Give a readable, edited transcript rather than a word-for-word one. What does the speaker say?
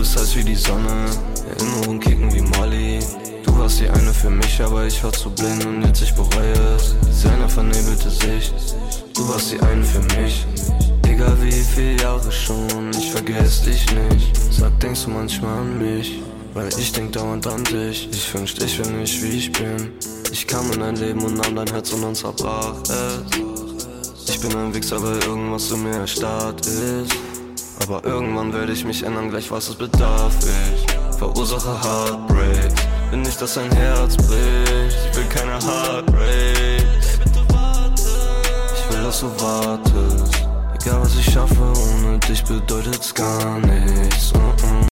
bist heiß wie die Sonne, Erinnerungen kicken wie Molly. Du warst die eine für mich, aber ich war zu blind und jetzt ich bereue es. Seine vernebelte Sicht, du warst die eine für mich. Egal wie viele Jahre schon, ich vergess dich nicht. Sag, denkst du manchmal an mich? Weil ich denk dauernd an dich. Ich wünschte, ich wär nicht wie ich bin. Ich kam in dein Leben und nahm dein Herz und uns zerbrach es. Ich bin ein Wichser, weil irgendwas in mir erstarrt ist. Aber irgendwann werde ich mich ändern, gleich was es bedarf. Ich verursache Heartbreaks. Will nicht, dass dein Herz bricht. Ich will keine Heartbreaks. Ich will, dass du wartest. Egal was ich schaffe, ohne dich bedeutet's gar nichts.